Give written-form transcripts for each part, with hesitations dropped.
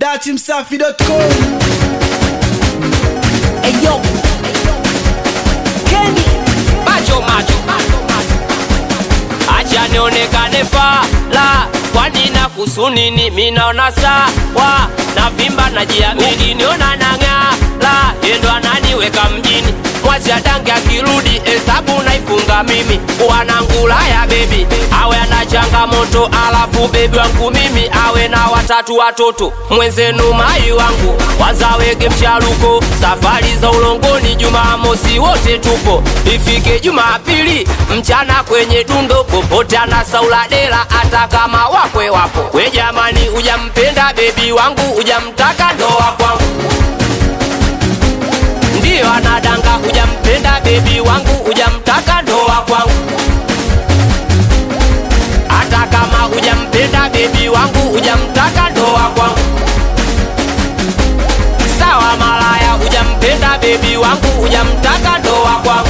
dachimsafi.com. Eyo Kenny macho acha nionekane fala, kwani na kusunini minaona sawa, na vimba na jiamini niona nang'ala, endo ananiweka mjini, mwacha dange akirudi hesabu naifunga mimi, wanangula ya baby awe ana changamoto, alafu baby wangu mimi awe na watatu watoto, mwenzenu mai wangu wazaweke mchaluko, safari za ulongoni Jumamosi wote tupo, ifike Jumapili mchana kwenye dundo popote anasaula dela, hata kama wakwe wapo. We jamani, ujampenda baby wangu, ujamtaka ndoa kwangu, ndio anadanga. Ujampenda baby wangu, ujamtaka ndoa kwangu, hata kama ujampenda baby wangu, ujamtaka ndoa kwangu. Sawa malaya, ujampenda baby wangu, ujamtaka ndoa kwangu.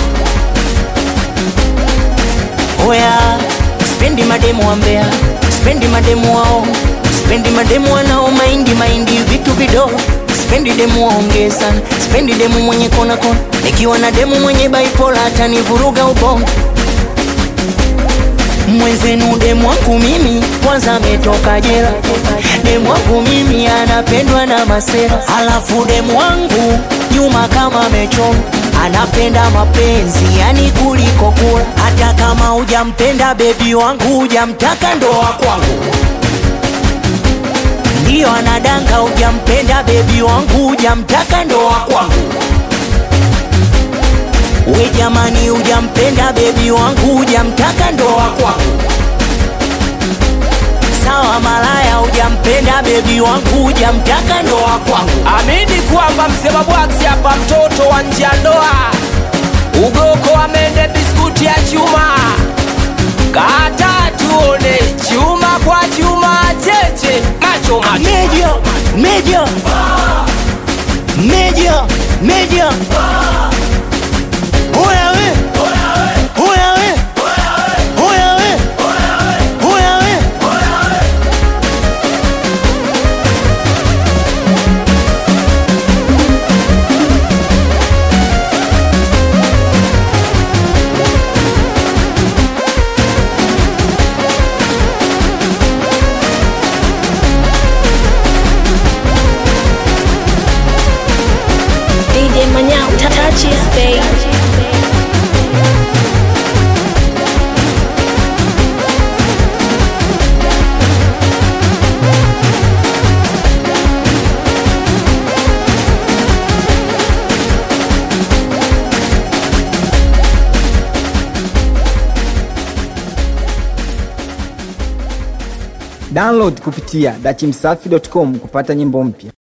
Oya, spendi mademu wa mbea, spendi mademu wao, spendi mademu wanao maindi vitu vidogo, spendi demu waongeza, spendi demu mwenye kona, nikiwa na demu mwenye bipolar atanivuruga ubongo. Mwenzenu demu wangu mimi kwanza ametoka jela, demu wangu mimi anapendwa na masera, alafu demu wangu nyuma kama mechoma, anapenda mapenzi yani kuliko kula. Hata kama hujampenda baby wangu, hujamtaka ndoa kwangu, ndio anadanga. Hujampenda baby wangu, hujamtaka ndoa kwangu. We jamani, hujampenda baby wangu, hujamtaka ndoa kwangu. Sawa malaya, hujampenda baby wangu, hujamtaka ndoa kwangu. Amini kwamba msema bwaksi hapa, mtoto wa nje ya ndoa, ugoko amende biskuti ya chuma, kata tuone chuma kwa chuma, cheche macho Media Oya we DJ Manyao, touch his stage. Download kupitia dachimsafi.com kupata nyimbo mpya.